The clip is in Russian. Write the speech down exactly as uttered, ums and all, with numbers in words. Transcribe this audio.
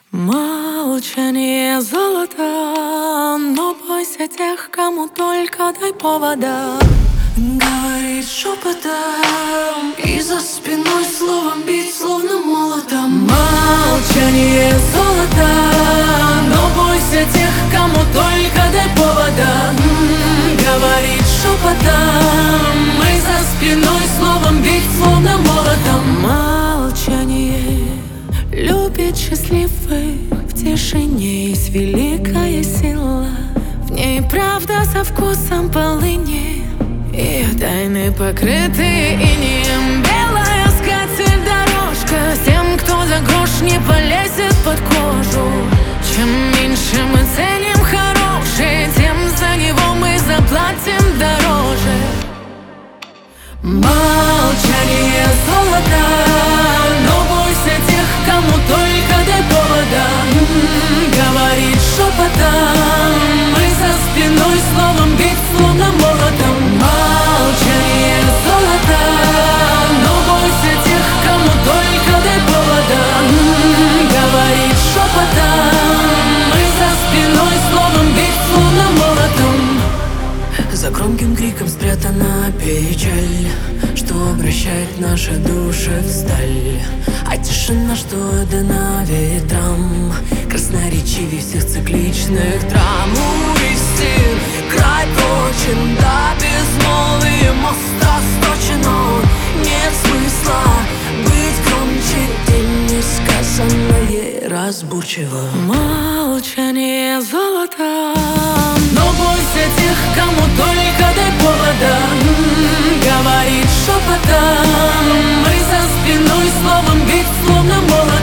Молчание золото, но бойся тех, кому только дай повода. Говорить шепотом и за спиной словом бить, словно молотом. Молчание золото, но бойся тех, кому только дай повода. Говорить шепотом и за спиной словом бить, словно молотом. Молчание любит счастливых, в тишине есть великая сила. В ней правда со вкусом полыни, ее тайны покрыты инеем. Белая скатерть дорожка тем, кто за грош не полезет под кожу. Чем меньше мы ценим хорошее, тем за него мы заплатим дороже. Молчание золото, но бойся тех, кому только дай повода. Говорить шепотом и за спиной словом бить, словно молотом. Молчание золото, но бойся тех, кому только дай повода. Говорить шепотом и за спиной словом бить, словно молотом. За громким криком спрятана печаль, что обращает наши души в сталь. А тишина, что дана ветрам, красноречивее всех цикличных драм. У истин край прочен, да безмолвие мост расточен, но нет смысла быть громче, где несказанное разборчиво. Молчание золото, но бойся тех, кому только дай повода. Говорить шепотом и за спиной словом бить, словно молот.